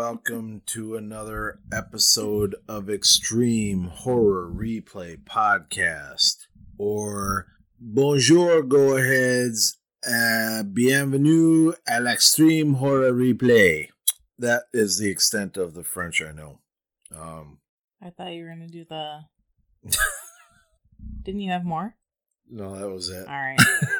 welcome to another episode of Extreme Horror Replay Podcast, or Bonjour Go-Aheads, Bienvenue à l'Extreme Horror Replay. That is the extent of the French I know. I thought you were going to do the... Didn't you have more? No, that was it. All right.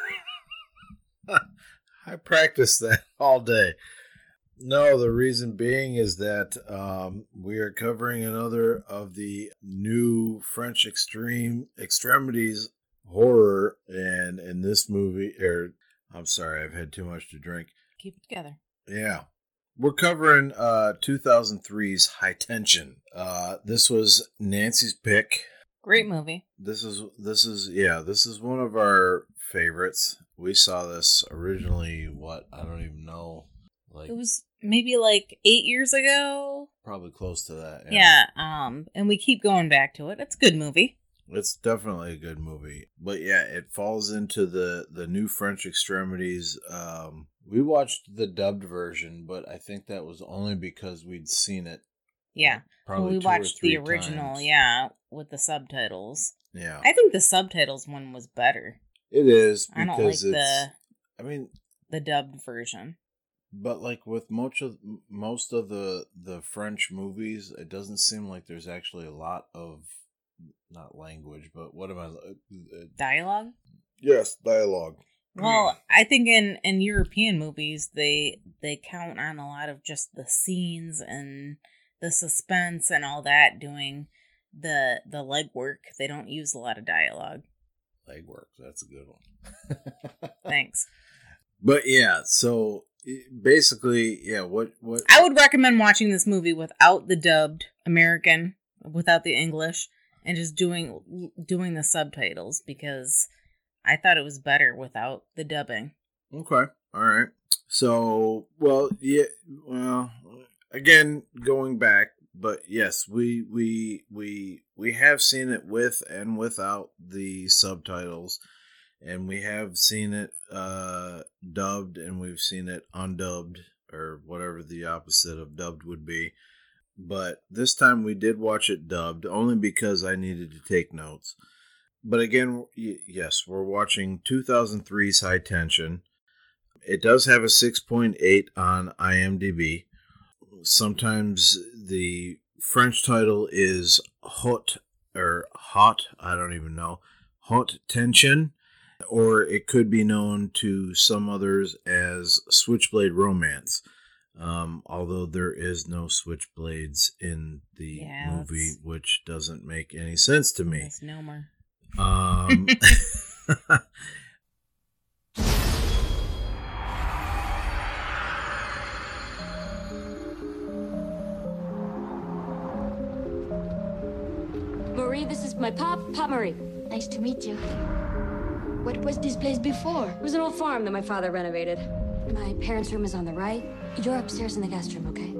I practiced that all day. No, the reason being is that we are covering another of the new French extremities horror, and in this movie, I'm sorry, I've had too much to drink. Keep it together. Yeah. We're covering 2003's High Tension. This was Nancy's pick. Great movie. This is one of our favorites. We saw this originally, I don't even know. It was maybe like 8 years ago. Probably close to that. Yeah. And we keep going back to it. It's a good movie. It's definitely a good movie. But yeah, it falls into the new French extremities. We watched the dubbed version, but I think that was only because we'd seen it. Yeah. Probably we watched the original, times. Yeah, with the subtitles. Yeah. I think the subtitles one was better. It is, because I don't like the dubbed version. But like with most of the French movies, it doesn't seem like there's actually a lot of, not language, but Dialogue? Yes, dialogue. Well, I think in European movies, they count on a lot of just the scenes and the suspense and all that, doing the legwork. They don't use a lot of dialogue. Legwork, that's a good one. Thanks. But yeah, so basically, yeah, what I would recommend watching this movie without the dubbed American, without the English, and just doing the subtitles, because I thought it was better without the dubbing. Okay. All right. So, again, going back, but yes, we have seen it with and without the subtitles, and we have seen it dubbed, and we've seen it undubbed, or whatever the opposite of dubbed would be. But this time we did watch it dubbed, only because I needed to take notes. But again, yes, we're watching 2003's High Tension. It does have a 6.8 on IMDb. Sometimes the French title is Hot, I don't even know, Haute Tension, or it could be known to some others as Switchblade Romance. Although there is no switchblades in the movie, which doesn't make any sense to me. Misnomer. Marie, this is my Pop Marie. Nice to meet you. What was this place before? It was an old farm that my father renovated. My parents' room is on the right. You're upstairs in the guest room, okay?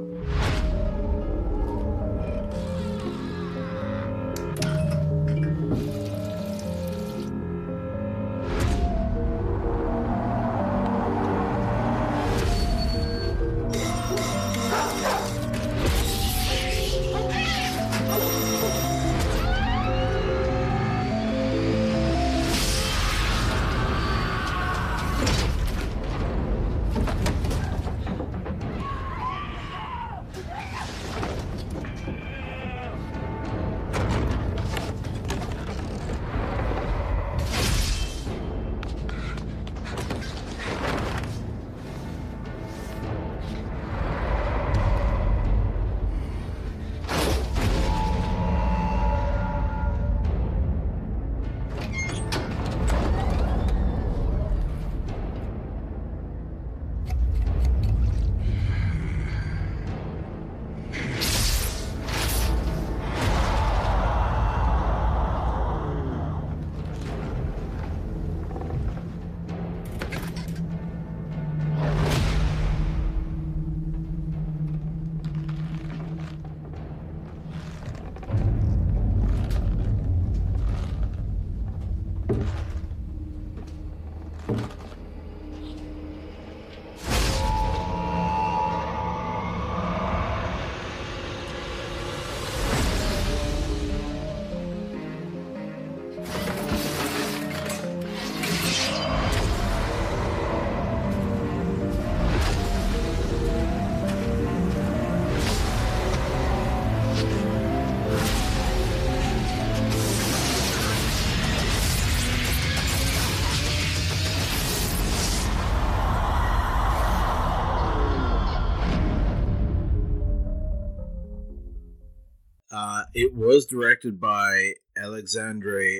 It was directed by Alexandre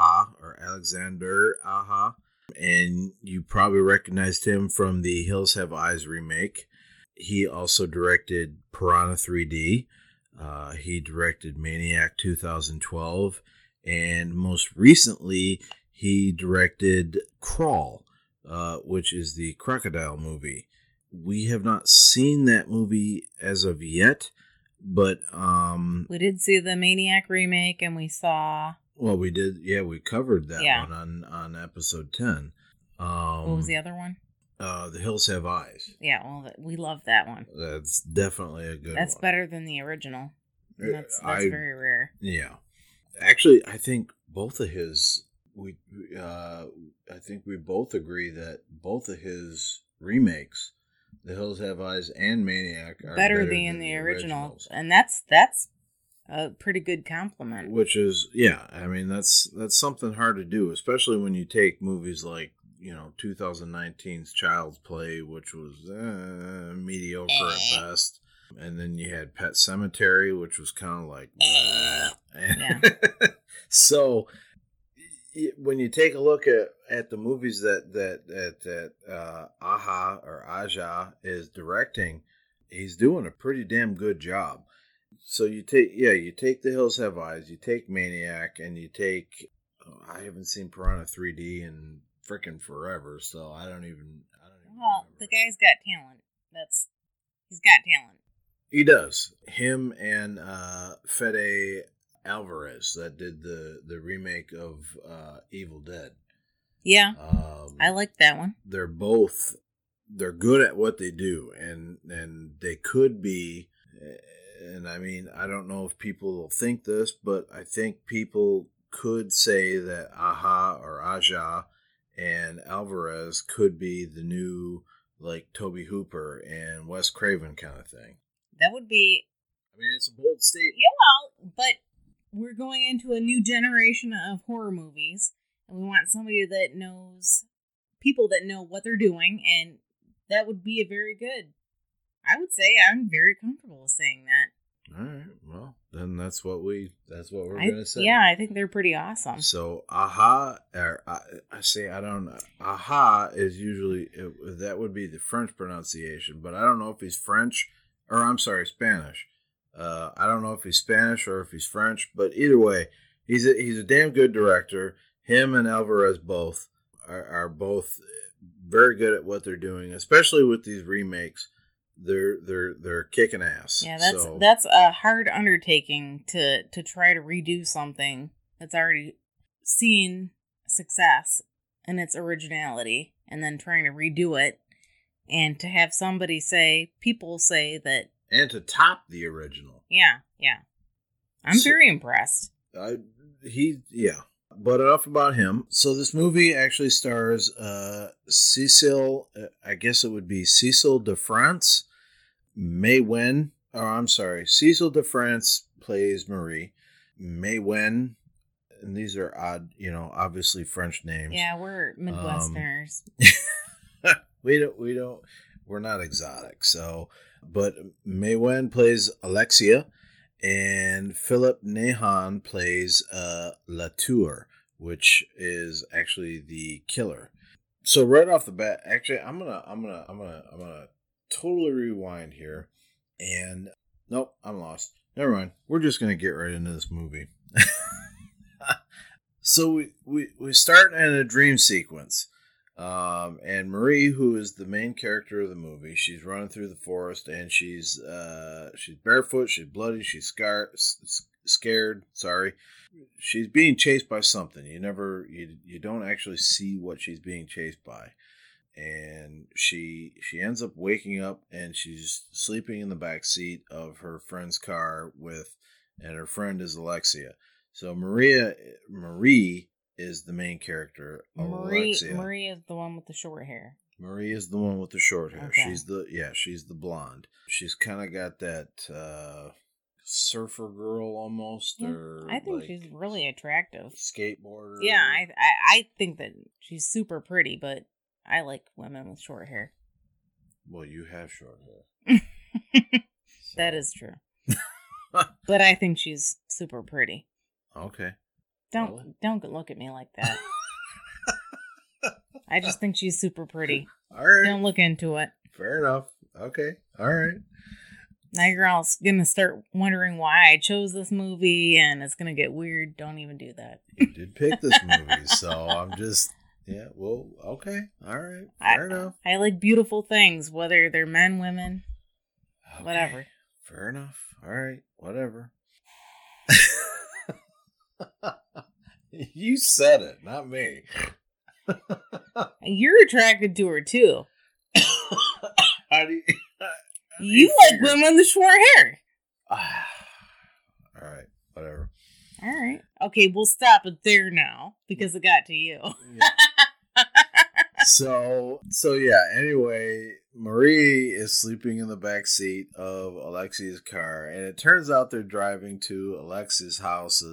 Aja, and you probably recognized him from the Hills Have Eyes remake. He also directed Piranha 3D. He directed Maniac 2012, and most recently he directed Crawl, which is the crocodile movie. We have not seen that movie as of yet, but we did see the Maniac remake, and we saw. Well, we did. Yeah, we covered that one on episode 10. What was the other one? The Hills Have Eyes. Yeah, well, we love that one. That's definitely a good one. That's better than the original. That's very rare. Yeah. Actually, I think both of his, I think we both agree that both of his remakes, The Hills Have Eyes and Maniac, are better than the originals. And that's a pretty good compliment. Which is, yeah, I mean, that's something hard to do, especially when you take movies like, 2019's Child's Play, which was mediocre at best. And then you had Pet Sematary, which was kind of like... Yeah. So, when you take a look at the movies that Aja is directing, he's doing a pretty damn good job. So you take The Hills Have Eyes, you take Maniac, and you take... I haven't seen Piranha 3D in freaking forever, so I don't even well, remember. The guy's got talent. He's got talent. He does. Him and Fede Alvarez that did the remake of Evil Dead. Yeah, I like that one. They're good at what they do, and they could be. And I mean, I don't know if people will think this, but I think people could say that Aja and Alvarez could be the new, like, Tobe Hooper and Wes Craven kind of thing. That would be... I mean, it's a bold statement. Yeah, well, but we're going into a new generation of horror movies, and we want somebody that knows... people that know what they're doing, and that would be a very good... I would say I'm very comfortable saying that. All right, well, then that's what we're going to say. Yeah, I think they're pretty awesome. So, Aja is usually, that would be the French pronunciation, but I don't know if he's French, or I'm sorry, Spanish. I don't know if he's Spanish or if he's French, but either way, he's a damn good director. Him and Alvarez both are both very good at what they're doing, especially with these remakes. They're kicking ass. Yeah, that's a hard undertaking to try to redo something that's already seen success in its originality, and then trying to redo it, and to have people say that, and to top the original. Yeah. I'm very impressed. But enough about him. So this movie actually stars Cecile, I guess it would be Cecile de France, May Wen. Oh, I'm sorry. Cecile de France plays Marie. May Wen, and these are odd, obviously French names. Yeah, we're Midwesterners. We're not exotic. So, but May Wen plays Alexia. And Philip Nehan plays Latour, which is actually the killer. So right off the bat, actually, I'm gonna totally rewind here. And nope, I'm lost. Never mind. We're just gonna get right into this movie. So we start in a dream sequence. And Marie, who is the main character of the movie, she's running through the forest, and she's barefoot, she's bloody, she's scared. Sorry, she's being chased by something. You don't actually see what she's being chased by, and she ends up waking up, and she's sleeping in the back seat of her friend's car and her friend is Alexia. So Marie is the main character of Alexia. Marie is the one with the short hair. Marie is the one with the short hair. Okay. She's the blonde. She's kind of got that surfer girl almost. Yeah, or I think she's really attractive. Skateboarder. Yeah, I think that she's super pretty, but I like women with short hair. Well, you have short hair. That is true. But I think she's super pretty. Okay. Don't look at me like that. I just think she's super pretty. All right. Don't look into it. Fair enough. Okay. All right. Now you're all gonna start wondering why I chose this movie, and it's gonna get weird. Don't even do that. You did pick this movie, so I'm just, yeah, well, okay. All right. Fair enough. I like beautiful things, whether they're men, women, Okay. whatever. Fair enough. All right. Whatever. You said it, not me. You're attracted to her too. How do you... You like women with short hair. All right, whatever. All right. Okay, we'll stop it there now because it got to you. Yeah. So yeah. Anyway, Marie is sleeping in the back seat of Alexia's car, and it turns out they're driving to Alexia's house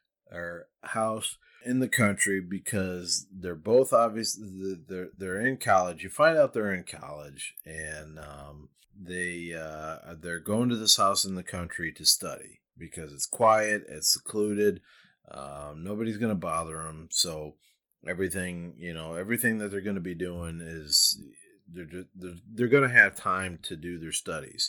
in the country because they're both obviously they're in college. You find out they're in college, and they're going to this house in the country to study because it's quiet, it's secluded, nobody's gonna bother them. So everything that they're going to be doing is they're going to have time to do their studies.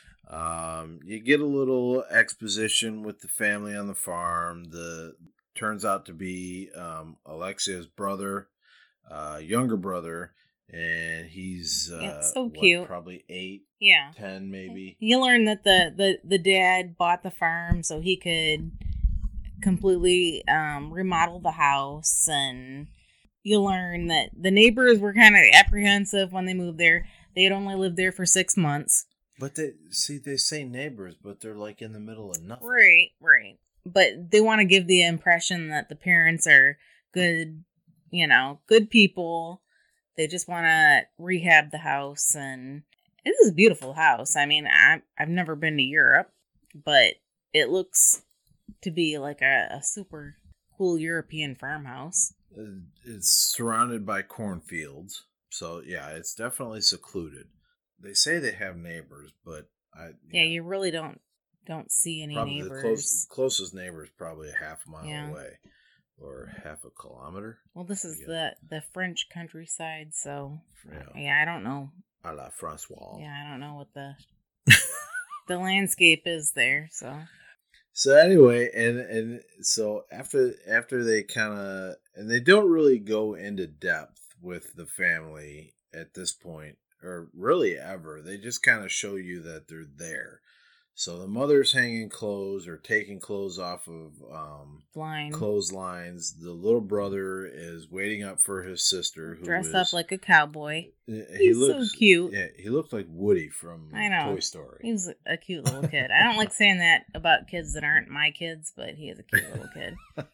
You get a little exposition with the family on the farm. Turns out to be Alexia's brother, younger brother. And he's it's so cute. Probably 8, Yeah, 10 maybe. You learn that the dad bought the farm so he could completely remodel the house, and you learn that the neighbors were kind of apprehensive when they moved there. They had only lived there for 6 months. But they say neighbors, but they're like in the middle of nothing. Right. But they want to give the impression that the parents are good, good people. They just want to rehab the house, and it is a beautiful house. I mean, I've never been to Europe, but it looks to be like a super cool European farmhouse. It's surrounded by cornfields, so yeah, it's definitely secluded. They say they have neighbors, but you really don't see any probably neighbors. The closest neighbor is probably a half a mile away. Or half a kilometer. Well, this is the French countryside, so yeah, I don't know. A la Francois. Yeah, I don't know what the the landscape is there. So anyway, and so after they kind of, and they don't really go into depth with the family at this point, or really ever. They just kind of show you that they're there. So the mother's hanging clothes or taking clothes off of clotheslines. The little brother is waiting up for his sister, who dressed up like a cowboy. He's so cute. Yeah, he looked like Woody from Toy Story. He was a cute little kid. I don't like saying that about kids that aren't my kids, but he is a cute little kid.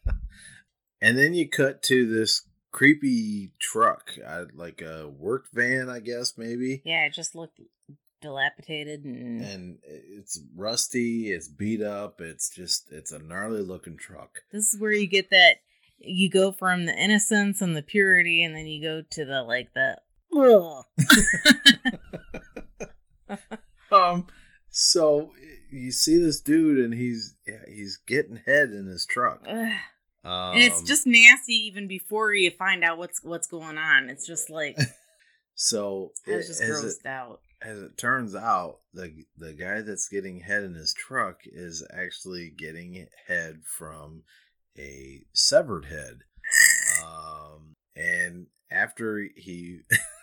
And then you cut to this creepy truck, like a work van, I guess, maybe. Yeah, it just looked dilapidated and it's rusty, it's beat up, it's a gnarly looking truck. This is where you get that, you go from the innocence and the purity, and then you go to the So you see this dude, and he's getting head in his truck. And it's just nasty even before you find out what's going on. It's just like so I was just grossed out. As it turns out, the guy that's getting head in his truck is actually getting head from a severed head. And after he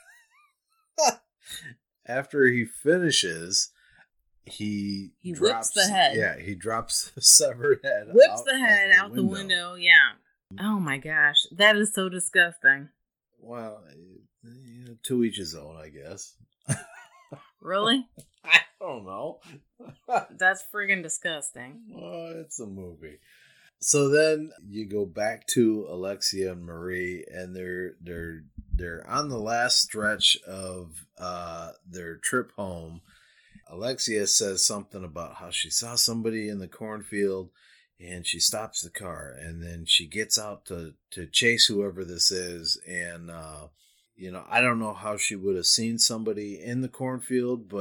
finishes, he drops whips the head. Yeah, he drops the severed head. Whips the head out the window. Yeah. Oh my gosh, that is so disgusting. Well, to each his own, I guess. Really? I don't know. That's friggin' disgusting. Oh, it's a movie. So then you go back to Alexia and Marie, and they're on the last stretch of their trip home. Alexia says something about how she saw somebody in the cornfield, and she stops the car, and then she gets out to chase whoever this is, and I don't know how she would have seen somebody in the cornfield, but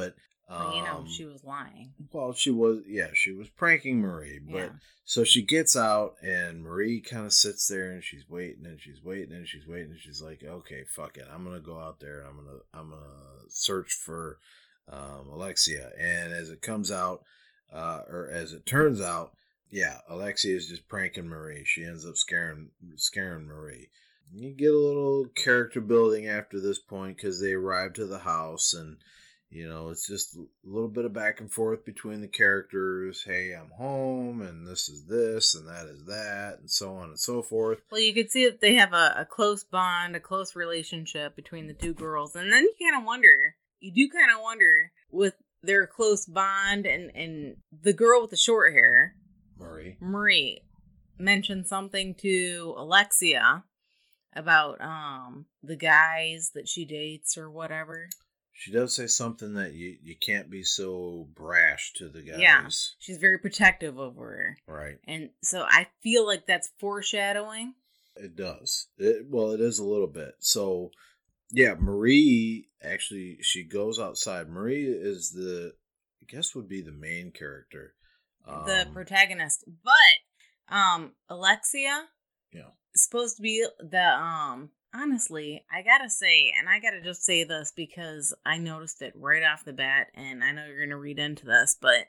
But, she was lying. Well, she was pranking Marie. But Yeah. so she gets out, and Marie kind of sits there, and she's waiting, and she's waiting, and she's waiting, and she's like, okay, fuck it, I'm gonna go out there, and I'm gonna search for Alexia. And as it comes out, or as it turns out, yeah, Alexia is just pranking Marie. She ends up scaring Marie. You get a little character building after this point because they arrive to the house, and it's just a little bit of back and forth between the characters. Hey, I'm home, and this is this, and that is that, and so on and so forth. Well, you could see that they have a close bond, a close relationship between the two girls, and then you do kind of wonder with their close bond, and the girl with the short hair, Marie, mentioned something to Alexia about the guys that she dates or whatever. She does say something that you can't be so brash to the guys. Yeah, she's very protective over her. Right. And so I feel like that's foreshadowing. It does. It is a little bit. So, yeah, Marie, actually, she goes outside. Marie is would be the main character. The protagonist. But Alexia is supposed to be the... Honestly, I gotta say, and I gotta just say this because I noticed it right off the bat, and I know you're gonna read into this, but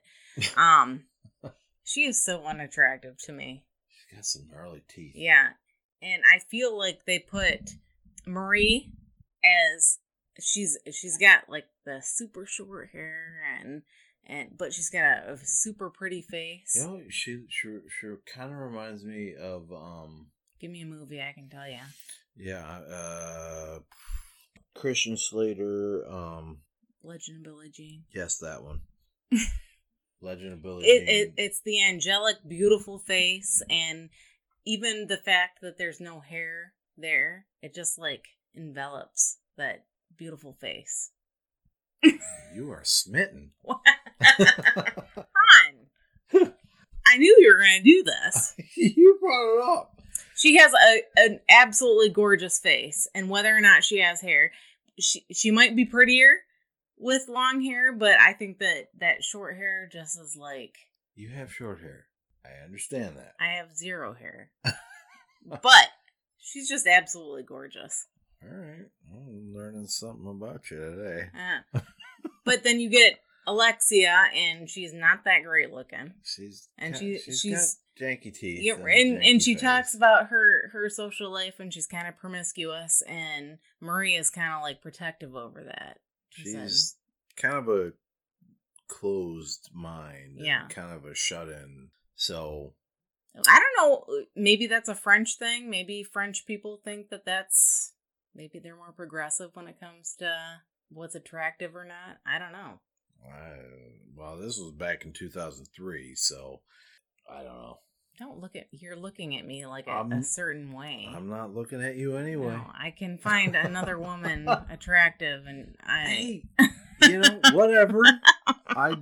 she is so unattractive to me. She's got some gnarly teeth. Yeah, and I feel like they put Marie as she's got like the super short hair but she's got a super pretty face. She kind of reminds me of Give me a movie, I can tell you. Yeah, Christian Slater. Legend of Billie Jean. Yes, that one. Legend of Billie Jean. It's the angelic, beautiful face, and even the fact that there's no hair there, it just like envelops that beautiful face. You are smitten. Come on. I knew you were going to do this. You brought it up. She has an absolutely gorgeous face, and whether or not she has hair, she might be prettier with long hair, but I think that short hair just is like... You have short hair. I understand that. I have zero hair. But she's just absolutely gorgeous. All right. I'm learning something about you today. But then you get Alexia, and she's not that great looking. She's got janky teeth. Yeah, and she talks about her social life, and she's kind of promiscuous, and Marie is kind of like protective over that. She's kind of a closed mind. Yeah. And kind of a shut-in. So... I don't know. Maybe that's a French thing. Maybe French people think that's... Maybe they're more progressive when it comes to what's attractive or not. I don't know. Well, this was back in 2003, so I don't know. You're looking at me like a certain way. I'm not looking at you anyway. No, I can find another woman attractive, and Hey, whatever. I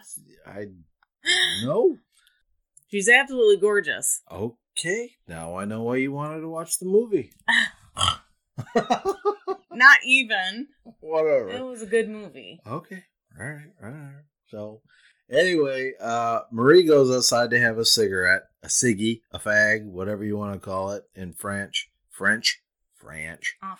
know. She's absolutely gorgeous. Okay, now I know why you wanted to watch the movie. Not even. Whatever. It was a good movie. Okay. All right. So, anyway, Marie goes outside to have a cigarette, a ciggy, a fag, whatever you want to call it in French. En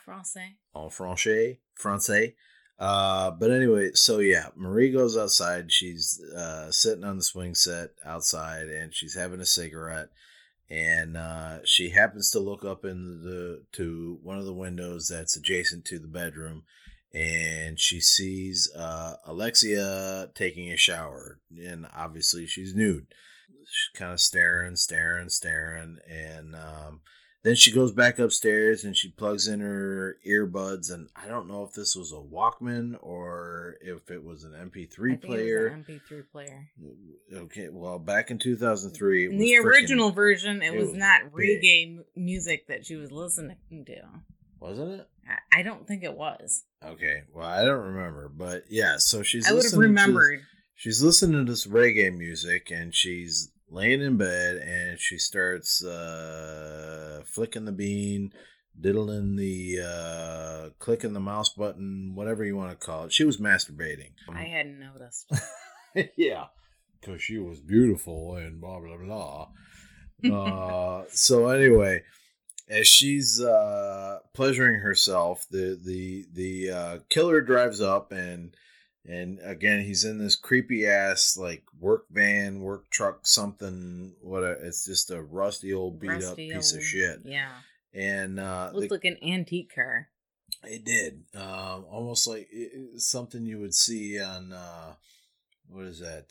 français. But anyway, so yeah, Marie goes outside. She's sitting on the swing set outside, and she's having a cigarette. And she happens to look up to one of the windows that's adjacent to the bedroom, and she sees Alexia taking a shower, and obviously she's nude. She's kind of staring, and then she goes back upstairs and she plugs in her earbuds, and I don't know if this was a Walkman or if it was an MP3 player. It was an MP3 player. Okay, well, back in 2003, in the original version, it was not reggae music that she was listening to. Wasn't it? I don't think it was. Okay, well, I don't remember, but yeah, so I would have remembered. She's listening to this reggae music, and she's laying in bed, and she starts flicking the bean, diddling the clicking the mouse button, whatever you want to call it. She was masturbating. I hadn't noticed. Yeah, because she was beautiful and blah blah blah. So anyway, as she's pleasuring herself, the killer drives up and again he's in this creepy ass like work van, work truck, something. It's just a rusty old beat up piece of shit. Yeah, and looked like an antique car. It did, almost like something you would see on what is that?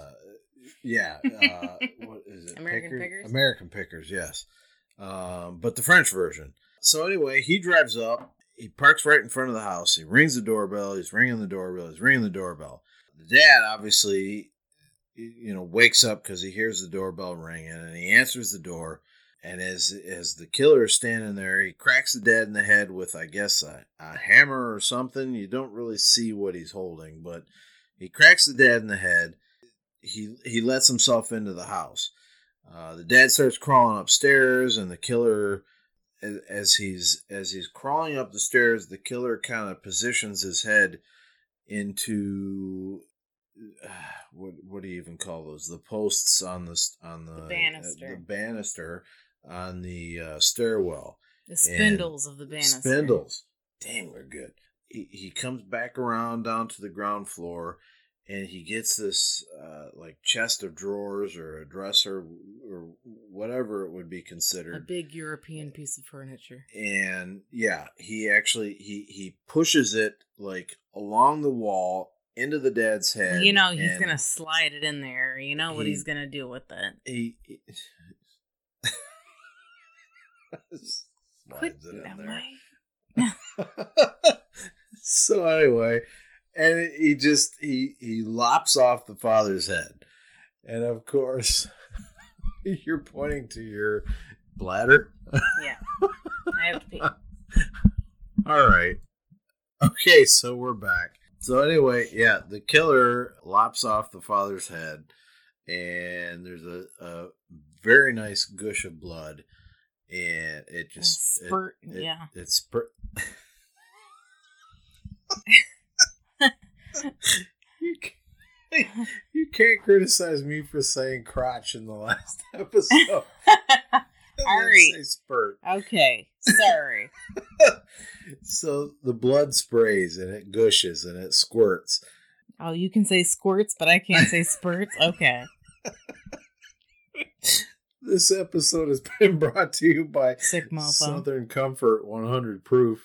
What is it? American Pickers? American Pickers, yes. But the French version. So anyway, he drives up. He parks right in front of the house. He rings the doorbell. He's ringing the doorbell. The dad obviously, wakes up because he hears the doorbell ringing, and he answers the door. And as the killer is standing there, he cracks the dad in the head with, I guess, a hammer or something. You don't really see what he's holding, but he cracks the dad in the head. He lets himself into the house. The dad starts crawling upstairs, and the killer, as he's crawling up the stairs, the killer kind of positions his head into what do you even call those? The posts on the banister. The banister on the stairwell. The spindles of the banister. Spindles. Dang, we're good. He comes back around down to the ground floor. And he gets this like chest of drawers or a dresser or whatever it would be considered. A big European piece of furniture. And yeah, he actually he pushes it like along the wall into the dad's head. He's gonna slide it in there. You know what he's gonna do with it. Quit that way. So anyway. And he lops off the father's head. And of course, you're pointing to your bladder. Yeah. I have to pee. All right. Okay, so we're back. So anyway, yeah, the killer lops off the father's head. And there's a very nice gush of blood. And it just... Spurt, It spurt... You can't criticize me for saying crotch in the last episode. Sorry. Say spurt. Okay, sorry. So the blood sprays and it gushes and it squirts. Oh, you can say squirts, but I can't say spurts? Okay. This episode has been brought to you by Sick mofo. Southern Comfort 100 Proof.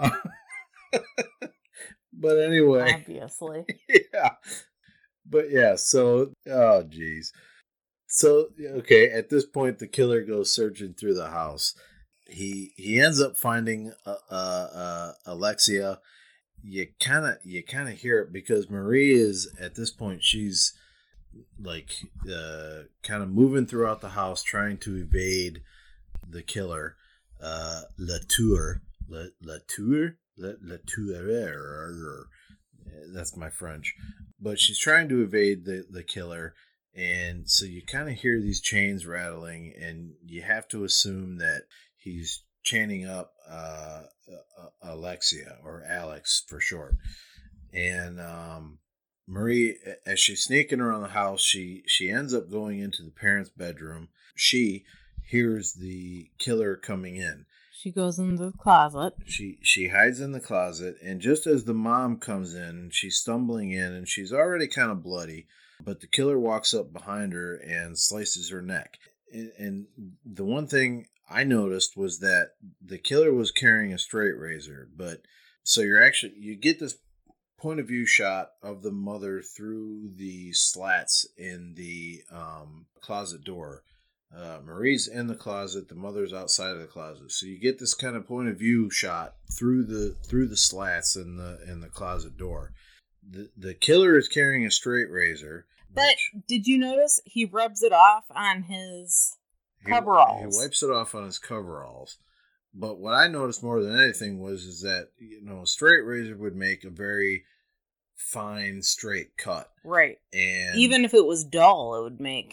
But anyway. Obviously. Yeah. But yeah, so, oh, geez. So, okay, at this point, the killer goes searching through the house. He ends up finding Alexia. You kind of hear it because Marie is, at this point, she's like kind of moving throughout the house trying to evade the killer. Latour. That's my French. But she's trying to evade the killer. And so you kind of hear these chains rattling, and you have to assume that he's chaining up Alexia, or Alex for short. And Marie, as she's sneaking around the house, she ends up going into the parents' bedroom. She hears the killer coming in. She goes into the closet. She hides in the closet, and just as the mom comes in, she's stumbling in, and she's already kind of bloody, but the killer walks up behind her and slices her neck. And the one thing I noticed was that the killer was carrying a straight razor, but so you get this point of view shot of the mother through the slats in the closet door. Marie's in the closet, the mother's outside of the closet, so you get this kind of point of view shot through the slats in the closet door. The killer is carrying a straight razor. But did you notice he rubs it off on his coveralls? He wipes it off on his coveralls. But what I noticed more than anything is that a straight razor would make a very fine straight cut, right? And even if it was dull, it would make.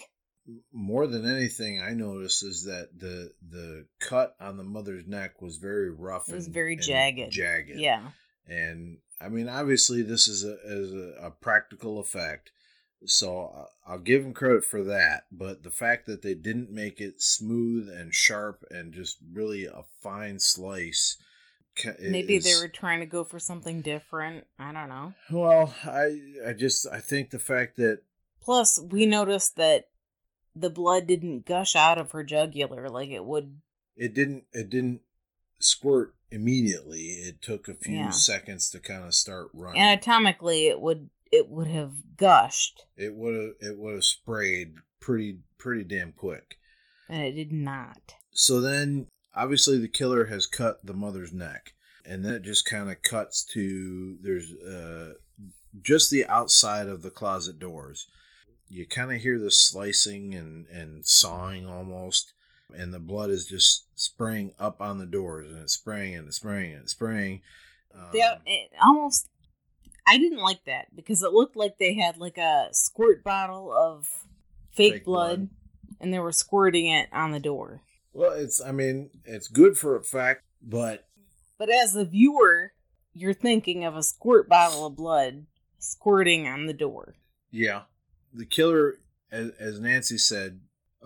more than anything, I noticed is that the cut on the mother's neck was very rough. It was very jagged. Yeah. And I mean, obviously, this is a practical effect, so I'll give them credit for that. But the fact that they didn't make it smooth and sharp and just really a fine slice. Maybe they were trying to go for something different. I don't know. Well, I think the fact that. Plus, we noticed that the blood didn't gush out of her jugular like it would. It didn't squirt immediately. It took a few seconds to kind of start running. Anatomically, it would have gushed. It would have sprayed pretty damn quick. And it did not. So then, obviously, the killer has cut the mother's neck, and then it just kind of cuts to there's just the outside of the closet doors. You kind of hear the slicing and sawing almost, and the blood is just spraying up on the doors, and it's spraying and it's spraying and it's spraying. It almost, I didn't like that because it looked like they had like a squirt bottle of fake blood, and they were squirting it on the door. Well, it's good for a fact, but as the viewer, you're thinking of a squirt bottle of blood squirting on the door. Yeah. The killer, as Nancy said,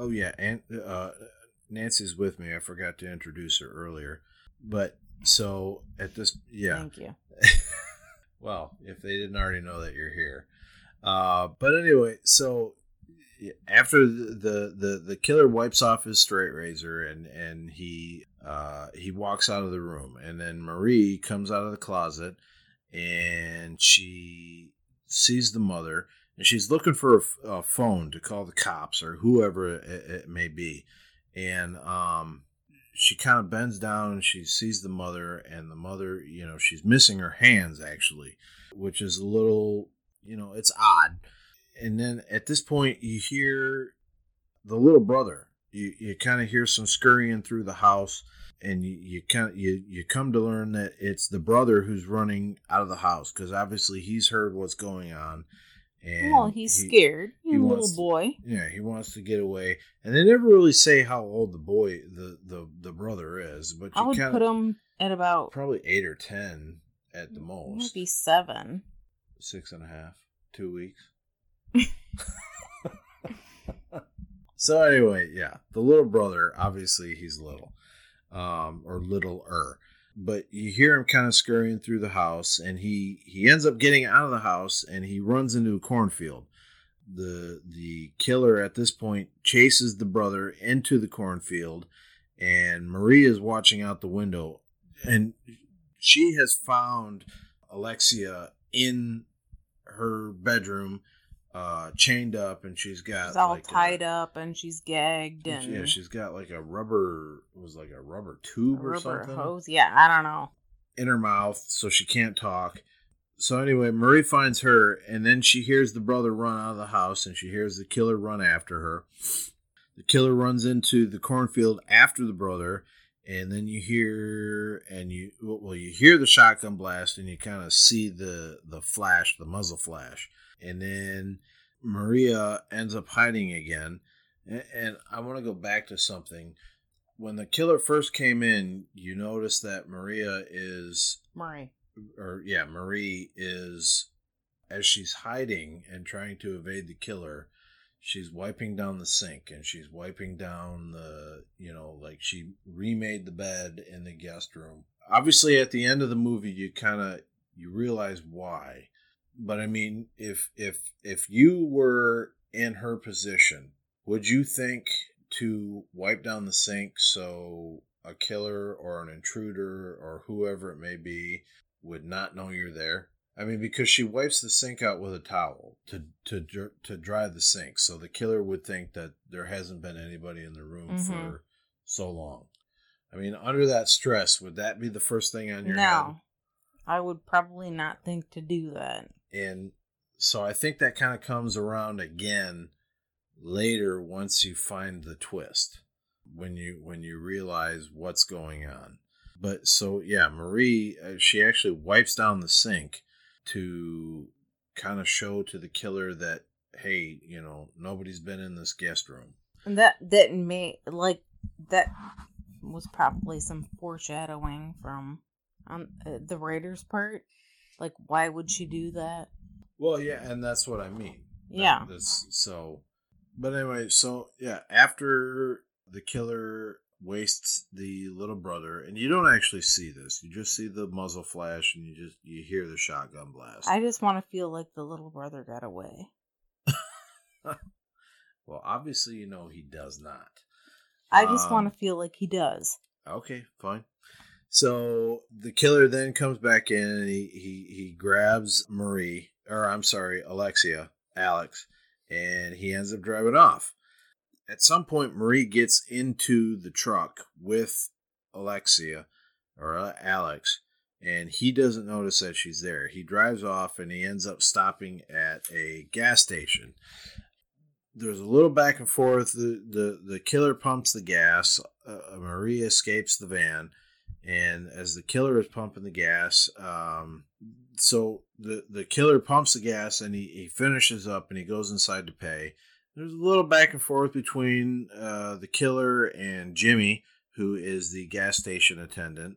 Nancy's with me. I forgot to introduce her earlier. But so at this, Thank you. Well, if they didn't already know that you're here. But anyway, so after the killer wipes off his straight razor and he walks out of the room, and then Marie comes out of the closet and she sees the mother. And she's looking for a phone to call the cops or whoever it may be. And she kind of bends down and she sees the mother. And the mother, she's missing her hands, actually, which is a little, it's odd. And then at this point, you hear the little brother. You kind of hear some scurrying through the house. And you come to learn that it's the brother who's running out of the house. Because obviously he's heard what's going on. And he's scared. He's a little boy. He wants to get away. And they never really say how old the brother is. But I would put him at about probably 8 or 10 at the most. Maybe 7. 6.5. 2 weeks. So anyway, yeah, the little brother. Obviously, he's little, or littler. But you hear him kind of scurrying through the house, and he ends up getting out of the house, and he runs into a cornfield. The killer at this point chases the brother into the cornfield, and Marie is watching out the window, and she has found Alexia in her bedroom, chained up, and she's all tied up, and she's gagged, and yeah, she's got like a rubber tube or something, rubber hose. Yeah, I don't know, in her mouth, so she can't talk. So anyway, Marie finds her, and then she hears the brother run out of the house, and she hears the killer run after her. The killer runs into the cornfield after the brother, and then you hear the shotgun blast, and you kind of see the flash, the muzzle flash. And then Maria ends up hiding again. And I want to go back to something. When the killer first came in, you notice that Marie is, as she's hiding and trying to evade the killer, she's wiping down the sink, and she's wiping down like she remade the bed in the guest room. Obviously, at the end of the movie, you realize why. But I mean, if you were in her position, would you think to wipe down the sink so a killer or an intruder or whoever it may be would not know you're there? I mean, because she wipes the sink out with a towel to dry the sink, so the killer would think that there hasn't been anybody in the room for so long. I mean, under that stress, would that be the first thing on your head? No, I would probably not think to do that. And so I think that kind of comes around again later once you find the twist, when you realize what's going on. But so, yeah, Marie, she actually wipes down the sink to kind of show to the killer that, hey, nobody's been in this guest room. And that was probably some foreshadowing from the writer's part. Like, why would she do that? Well, yeah, and that's what I mean. Yeah. But anyway, so yeah, after the killer wastes the little brother, and you don't actually see this, you just see the muzzle flash, and you hear the shotgun blast. I just want to feel like the little brother got away. Well, obviously, he does not. I just want to feel like he does. Okay, fine. So the killer then comes back in and he grabs Alex, and he ends up driving off. At some point, Marie gets into the truck with Alex, and he doesn't notice that she's there. He drives off and he ends up stopping at a gas station. There's a little back and forth. The killer pumps the gas. Marie escapes the van. And as the killer is pumping the gas, so the killer pumps the gas and he finishes up and he goes inside to pay. There's a little back and forth between the killer and Jimmy, who is the gas station attendant.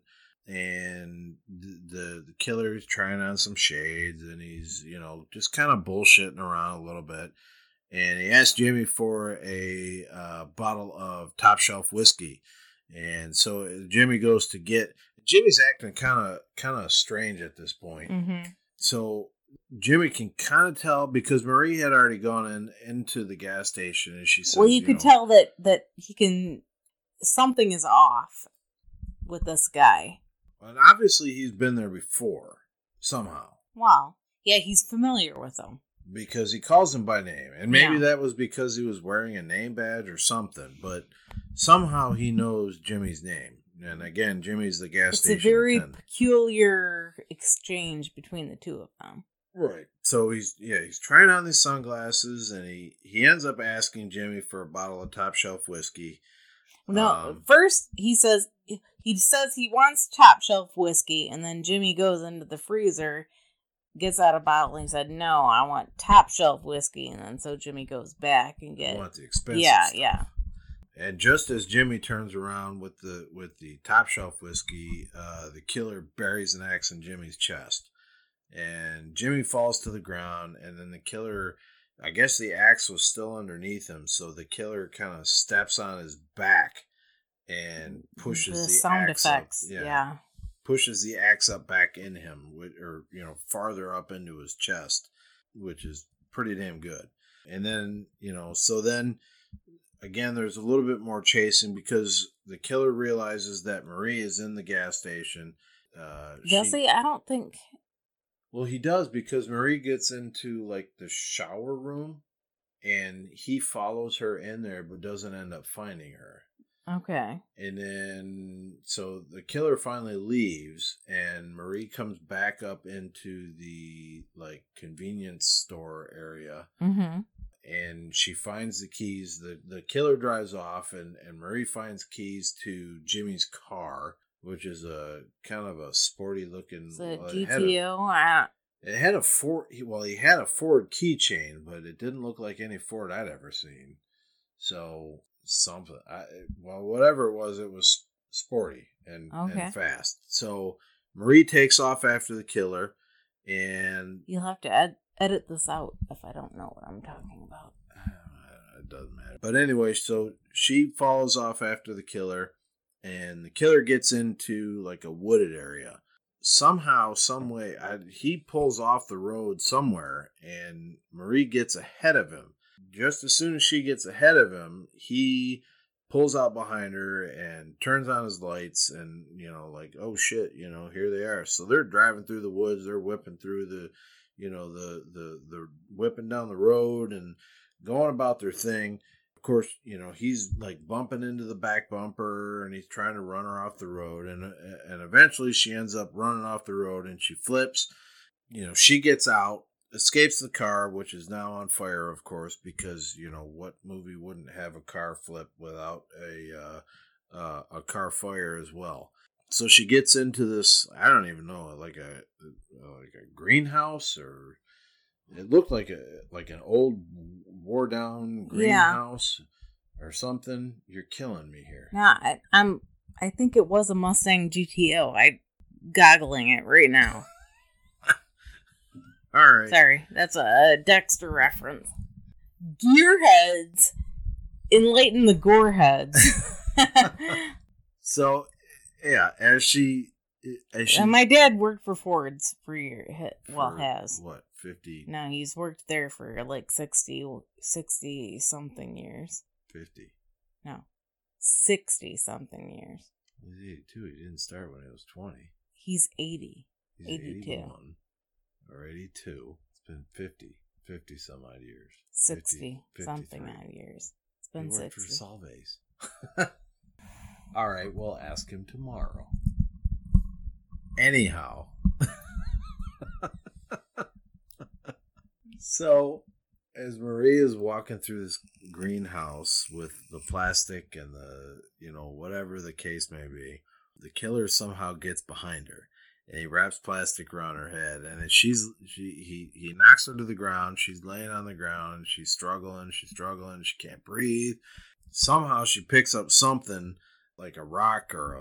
And the killer is trying on some shades and he's, just kind of bullshitting around a little bit. And he asks Jimmy for a bottle of top shelf whiskey. And so Jimmy goes to get. Jimmy's acting kind of strange at this point. Mm-hmm. So Jimmy can kind of tell because Marie had already gone into the gas station, and she said, "Well, you could tell that he can. Something is off with this guy, and obviously he's been there before somehow. Wow, yeah, he's familiar with him." Because he calls him by name. And maybe that was because he was wearing a name badge or something. But somehow he knows Jimmy's name. And again, Jimmy's the gas station attendant. It's a very peculiar exchange between the two of them. Right. So he's trying on these sunglasses. And he ends up asking Jimmy for a bottle of top shelf whiskey. No, first he says he wants top shelf whiskey. And then Jimmy goes into the freezer, gets out a bottle, and he said, "No, I want top shelf whiskey." And then so Jimmy goes back and gets. I want the expensive stuff. Yeah. And just as Jimmy turns around with the top shelf whiskey, the killer buries an axe in Jimmy's chest, and Jimmy falls to the ground. And then the killer, I guess the axe was still underneath him, so the killer kind of steps on his back and pushes the sound axe effects. Up. Yeah. Pushes the axe up back in him, or farther up into his chest, which is pretty damn good. And then so then again, there's a little bit more chasing because the killer realizes that Marie is in the gas station. Does he? I don't think. Well, he does because Marie gets into like the shower room, and he follows her in there, but doesn't end up finding her. Okay. And then, so the killer finally leaves, and Marie comes back up into the, convenience store area. Mm-hmm. And she finds the keys. The killer drives off, and Marie finds keys to Jimmy's car, which is a kind of a sporty-looking... It's a GTO. It had a Ford... Well, he had a Ford keychain, but it didn't look like any Ford I'd ever seen. So... something. Whatever it was sporty and fast. So Marie takes off after the killer, and you'll have to edit this out if I don't know what I'm talking about. It doesn't matter. But anyway, so she follows off after the killer, and the killer gets into like a wooded area. Somehow, some way, he pulls off the road somewhere, and Marie gets ahead of him. Just as soon as she gets ahead of him, he pulls out behind her and turns on his lights and, oh shit, here they are. So they're driving through the woods. They're whipping through the whipping down the road and going about their thing. Of course, he's like bumping into the back bumper and he's trying to run her off the road. And eventually she ends up running off the road and she flips. She gets out, escapes the car, which is now on fire, of course, because, what movie wouldn't have a car flip without a car fire as well? So she gets into this, I don't even know, like a greenhouse or It looked like an old wore down greenhouse or something. You're killing me here. No, I think it was a Mustang GTO. I'm goggling it right now. All right. Sorry, that's a Dexter reference. Gearheads enlighten the goreheads. So, yeah, as she and my dad worked for Ford's for years. Well, has. What, 50? No, he's worked there for like 60 something years. 50. No, 60 something years. He's 82. He didn't start when he was 20. He's 80. He's 82. 81 or 82. It's been 50 some odd years. 60 something 53. odd years. It's been He worked 60. for Solvay's. All right, we'll ask him tomorrow. Anyhow. So, as Marie is walking through this greenhouse with the plastic and the, whatever the case may be, the killer somehow gets behind her. And he wraps plastic around her head, and then he knocks her to the ground. She's laying on the ground. She's struggling. She can't breathe. Somehow she picks up something like a rock or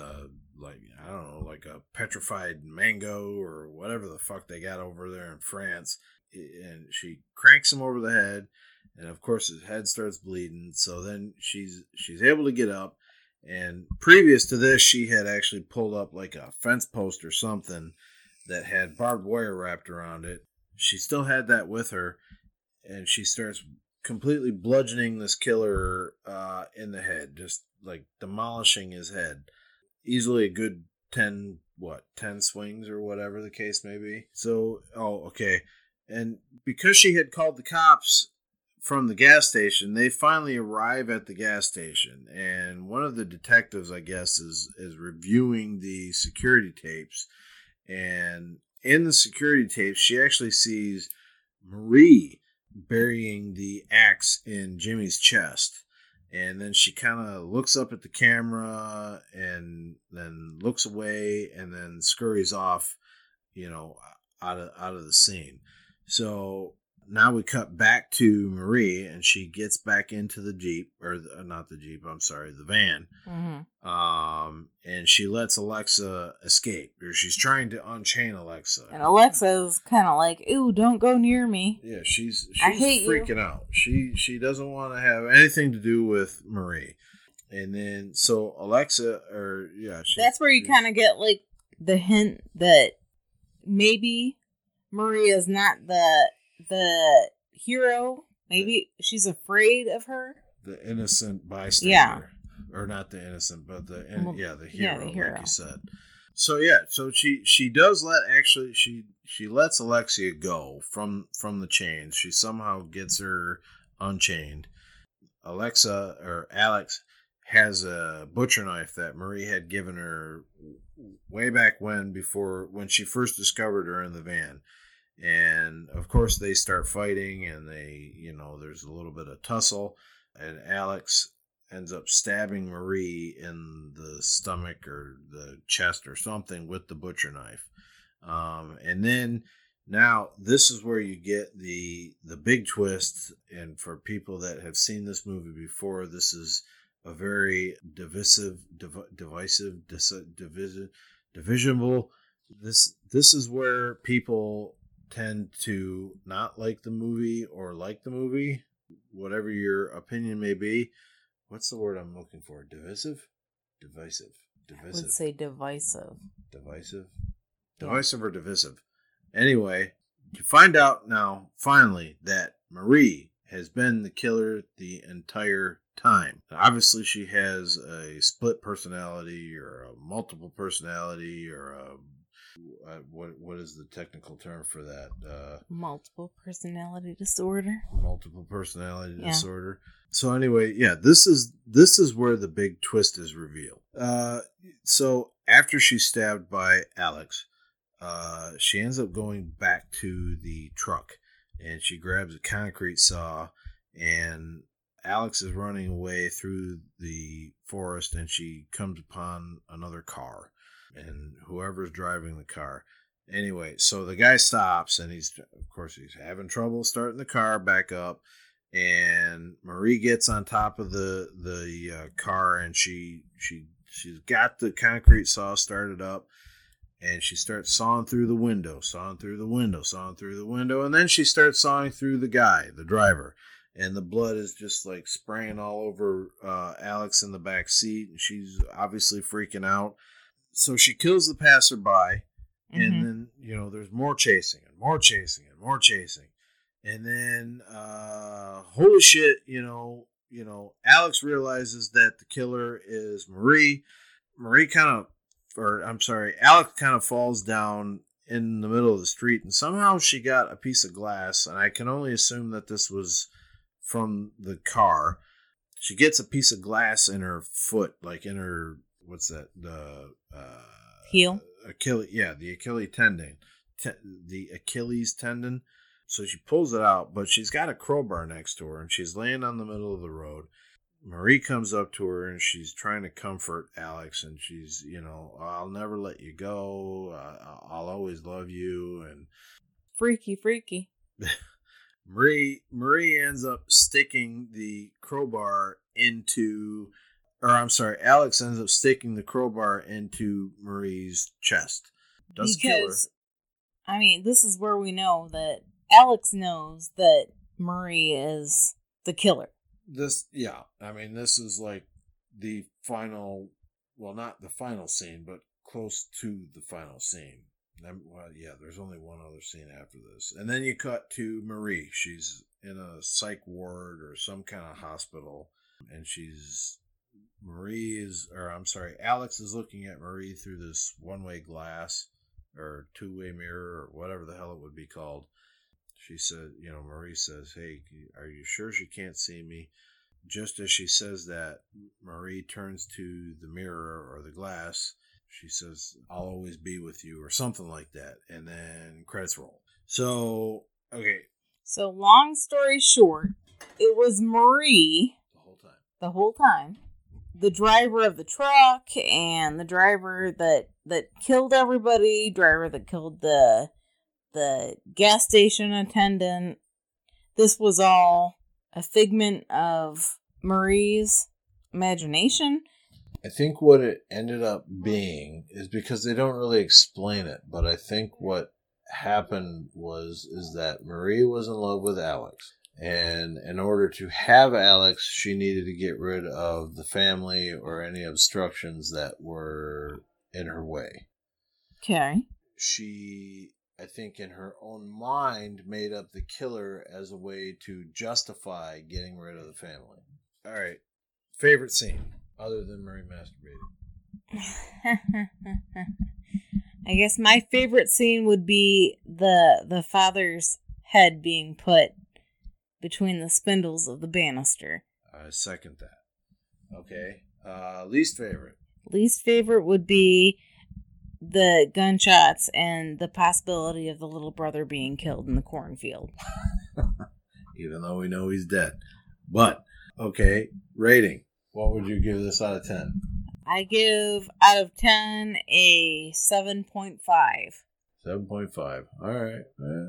like a petrified mango or whatever the fuck they got over there in France. And she cranks him over the head, and of course his head starts bleeding. So then she's able to get up. And previous to this, she had actually pulled up like a fence post or something that had barbed wire wrapped around it. She still had that with her, and she starts completely bludgeoning this killer in the head, just like demolishing his head. Easily a good 10 swings or whatever the case may be. So, okay. And because she had called the cops from the gas station, they finally arrive at the gas station, and one of the detectives, I guess, is reviewing the security tapes. And in the security tapes, she actually sees Marie burying the axe in Jimmy's chest. And then she kind of looks up at the camera and then looks away and then scurries off, out of the scene. So now we cut back to Marie, and she gets back into the Jeep, or not the Jeep, I'm sorry, the van. Mm-hmm. And she lets Alexa escape, or she's trying to unchain Alexa. And Alexa's kind of like, "Ooh, don't go near me." Yeah, she's I hate freaking out. She doesn't want to have anything to do with Marie. And then so Alexa, that's where you kind of get like the hint that maybe Marie is not the hero. Maybe she's afraid of her. The innocent bystander. Yeah. Or not the innocent, but the hero, the hero, like you said. So so she does she lets Alexia go from the chains. She somehow gets her unchained. Alex has a butcher knife that Marie had given her way back when she first discovered her in the van. And of course they start fighting, and there's a little bit of tussle, and Alex ends up stabbing Marie in the stomach or the chest or something with the butcher knife. And then now this is where you get the big twist. And for people that have seen this movie before, this is a very divisible. This is where people tend to not like the movie or like the movie, whatever your opinion may be. What's the word I'm looking for? Divisive? Divisive. I would say divisive. Divisive? Yeah. Divisive or divisive? Anyway, you find out now, finally, that Marie has been the killer the entire time. Obviously, she has a split personality or a multiple personality or a... What is the technical term for that? Multiple personality disorder. Multiple personality disorder. So anyway, this is where the big twist is revealed. So after she's stabbed by Alex, she ends up going back to the truck, and she grabs a concrete saw, and Alex is running away through the forest, and she comes upon another car. And whoever's driving the car, Anyway, so the guy stops, and he's having trouble starting the car back up. And Marie gets on top of the car, and she's got the concrete saw started up, and she starts sawing through the window, and then she starts sawing through the guy, the driver, and the blood is just like spraying all over Alex in the back seat, and she's obviously freaking out. So she kills the passerby, and then there's more chasing. And then, holy shit, Alex realizes that the killer is Marie. Alex kind of falls down in the middle of the street, and somehow she got a piece of glass, and I can only assume that this was from the car. She gets a piece of glass in her foot, like in her, what's that? The heel? The Achilles tendon. The Achilles tendon. So she pulls it out, but she's got a crowbar next to her, and she's laying on the middle of the road. Marie comes up to her, and she's trying to comfort Alex, and she's, I'll never let you go. I'll always love you. And freaky. Marie ends up sticking the crowbar Alex ends up sticking the crowbar into Marie's chest. Doesn't kill her. I mean, this is where we know that Alex knows that Marie is the killer. This is like the final, well, not the final scene, but close to the final scene. There's only one other scene after this. And then you cut to Marie. She's in a psych ward or some kind of hospital, and Alex is looking at Marie through this one-way glass or two-way mirror or whatever the hell it would be called. She said, Marie says, "Hey, are you sure she can't see me?" Just as she says that, Marie turns to the mirror or the glass. She says, "I'll always be with you," or something like that. And then credits roll. So, okay. So, long story short, it was Marie the whole time. The driver of the truck and the driver that killed everybody, driver that killed the gas station attendant. This was all a figment of Marie's imagination. I think what it ended up being is because they don't really explain it, but I think what happened is that Marie was in love with Alex, and in order to have Alex, she needed to get rid of the family or any obstructions that were in her way. Okay. She, I think in her own mind, made up the killer as a way to justify getting rid of the family. All right. Favorite scene, other than Marie masturbating? I guess my favorite scene would be the father's head being put between the spindles of the banister. I second that. Okay. Least favorite? Least favorite would be the gunshots and the possibility of the little brother being killed in the cornfield. Even though we know he's dead. But, okay, rating. What would you give this out of 10? I give out of 10 a 7.5. 7.5. All right.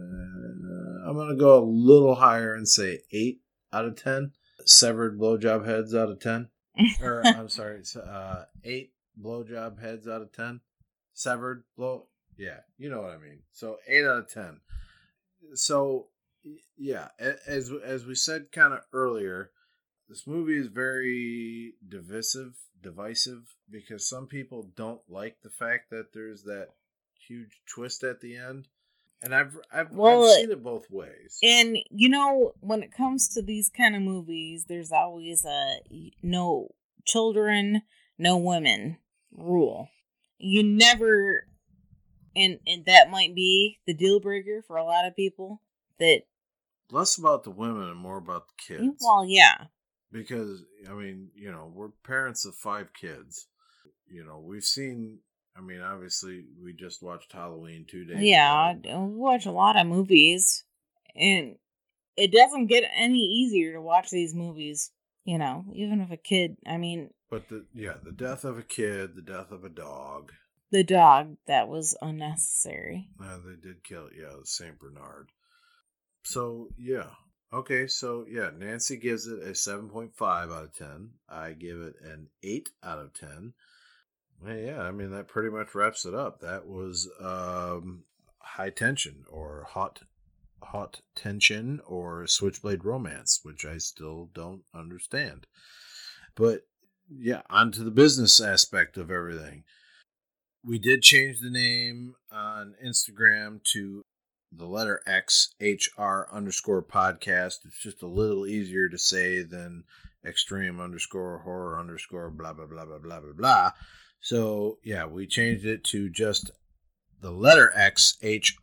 I'm going to go a little higher and say 8 out of 10. Severed blowjob heads out of 10. Or, I'm sorry, 8 blowjob heads out of 10. Severed blow. Yeah, you know what I mean. So 8 out of 10. So, yeah, as we said kind of earlier, this movie is very divisive because some people don't like the fact that there's that huge twist at the end. And I've seen it both ways. And, when it comes to these kind of movies, there's always a no children, no women rule. You never, and that might be the deal breaker for a lot of people. That less about the women and more about the kids. Well, yeah. Because, I mean, we're parents of 5 kids. We've seen, obviously, we just watched Halloween 2 days ago. We watch a lot of movies. And it doesn't get any easier to watch these movies, even if a kid, But the death of a kid, the death of a dog. The dog, that was unnecessary. They did kill it. Yeah, the St. Bernard. So, yeah. Okay, so, yeah, Nancy gives it a 7.5 out of 10. I give it an 8 out of 10. Yeah, I mean, that pretty much wraps it up. That was High Tension, or Hot Tension, or Switchblade Romance, which I still don't understand. But, yeah, on to the business aspect of everything. We did change the name on Instagram to the letter X, HR_podcast. It's just a little easier to say than extreme_horror_ blah, blah, blah, blah, blah, blah, blah. So, yeah, we changed it to just the letter X,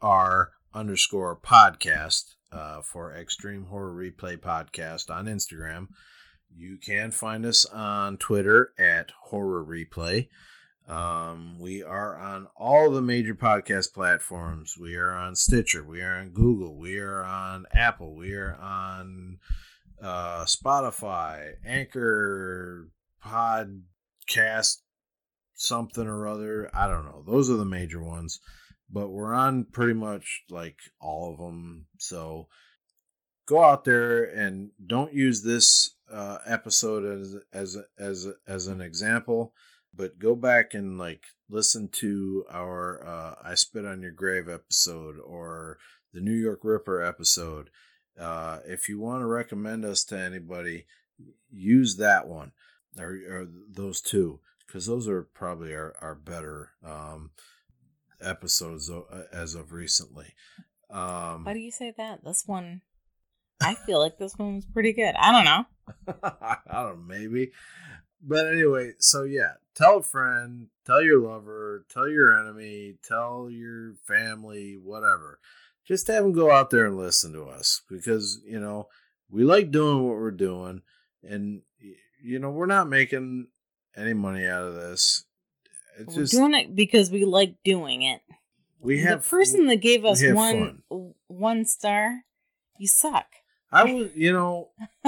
HR_podcast for Extreme Horror Replay Podcast on Instagram. You can find us on Twitter at Horror Replay. We are on all the major podcast platforms. We are on Stitcher. We are on Google. We are on Apple. We are on Spotify, Anchor, Podcast, something or other. I don't know. Those are the major ones. But we're on pretty much like all of them. So go out there and don't use this episode as an example. But go back and like listen to our I Spit on Your Grave episode or the New York Ripper episode. If you want to recommend us to anybody, use that one or those two, because those are probably our better episodes as of recently. Why do you say that? This one, I feel like this one was pretty good. I don't know. I don't know, maybe. But anyway, so yeah, tell a friend, tell your lover, tell your enemy, tell your family, whatever. Just have them go out there and listen to us, because, you know, we like doing what we're doing, and, you know, we're not making any money out of this. It's we're just doing it because we like doing it. The person that gave us one star, you suck. I was, you know,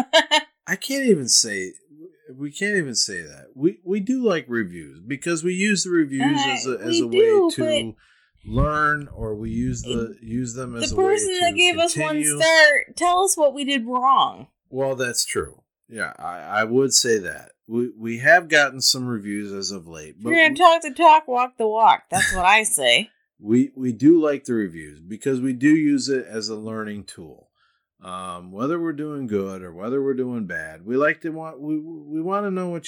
I can't even say. We can't even say that. We do like reviews, because we use the reviews as a way to learn, or we use them as a way to the person that gave us one star, tell us what we did wrong. Well, that's true. Yeah, I would say that. We have gotten some reviews as of late. But you're going to talk the talk, walk the walk. That's what I say. We do like the reviews, because we do use it as a learning tool. Whether we're doing good or whether we're doing bad, we want to know what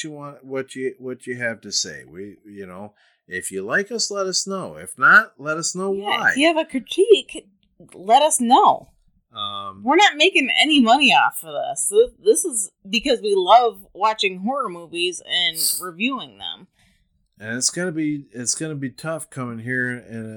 you have to say. You know, if you like us, let us know. If not, let us know why. If you have a critique, let us know. We're not making any money off of this. This is because we love watching horror movies and reviewing them. And it's gonna be tough coming here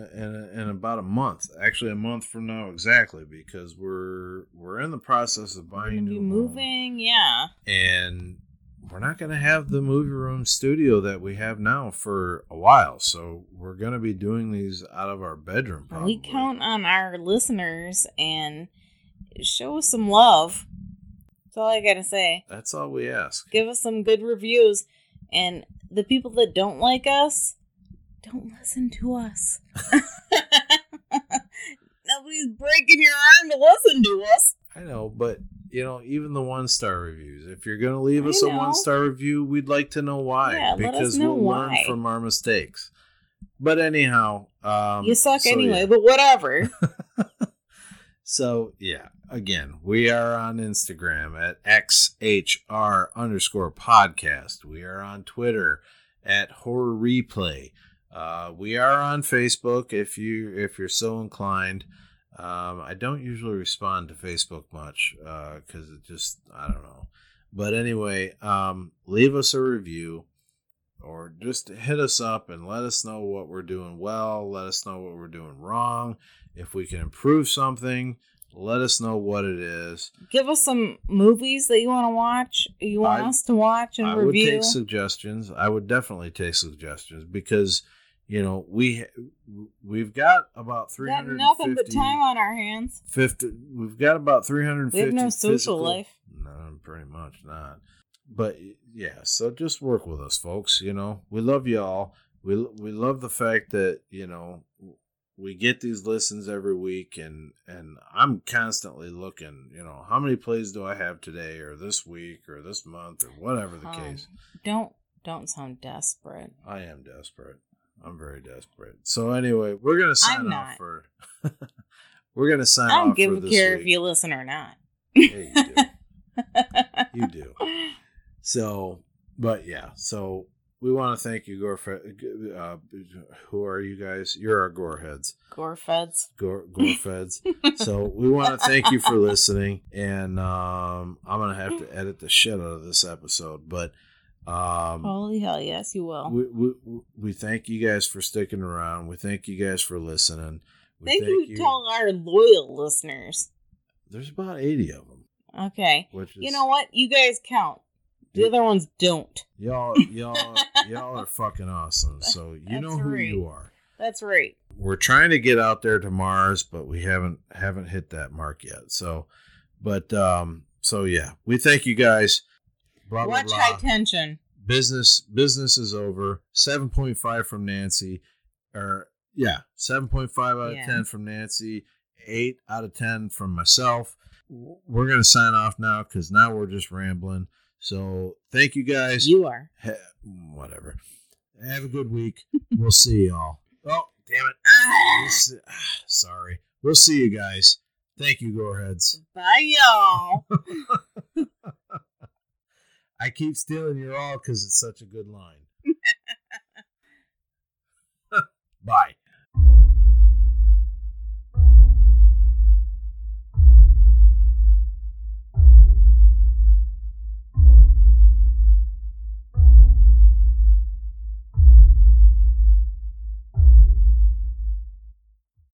in about a month. Actually, a month from now exactly, because we're in the process of buying a new moving, home. Yeah. And we're not gonna have the movie room studio that we have now for a while. So we're gonna be doing these out of our bedroom. Probably. We count on our listeners and show us some love. That's all I gotta say. That's all we ask. Give us some good reviews, and the people that don't like us, don't listen to us. Nobody's breaking your arm to listen to us. I know, but, you know, even the 1-star reviews, if you're going to leave us a 1-star review, we'd like to know why. Yeah, because we'll learn from our mistakes. But anyhow. You suck anyway, but whatever. So, yeah, again, we are on Instagram at XHR_podcast. We are on Twitter at Horror Replay. We are on Facebook if you're so inclined. I don't usually respond to Facebook much because it just, I don't know. But anyway, leave us a review, or just hit us up and let us know what we're doing well. Let us know what we're doing wrong. If we can improve something, let us know what it is. Give us some movies that you want to watch. You want us to watch and review. I would take suggestions. I would definitely take suggestions, because, you know, we've got about 350. Got nothing but time on our hands. We've got about 350. We have no social life. No, pretty much not. But yeah, so just work with us, folks. You know, we love y'all. we love the fact that, we get these listens every week, and I'm constantly looking, how many plays do I have today or this week or this month or whatever the case. Don't sound desperate. I am desperate. I'm very desperate. So anyway, we're gonna sign off for. We're gonna sign off. I don't for this care week. if you listen or not. Yeah, you do. You do. So, but yeah. So we want to thank you, who are you guys? You're our Goreheads. Gorefeds. Gorefeds. So we want to thank you for listening, and I'm gonna have to edit the shit out of this episode, but. Holy hell, yes, you will. We thank you guys for sticking around. We thank you guys for listening. Thank you to all our loyal listeners. There's about 80 of them. Okay. You know what? You guys count. The other ones don't. Y'all are fucking awesome. So you know who you are. That's right. We're trying to get out there to Mars, but we haven't hit that mark yet. So yeah, we thank you guys. Blah, blah, Watch blah. High Tension. Business is over. 7.5 from Nancy. 7.5 out of 10 from Nancy. 8 out of 10 from myself. We're going to sign off now because now we're just rambling. So thank you guys. You are. Whatever. Have a good week. We'll see y'all. Oh, damn it. Sorry. We'll see you guys. Thank you, Goreheads. Bye, y'all. I keep stealing your all because it's such a good line.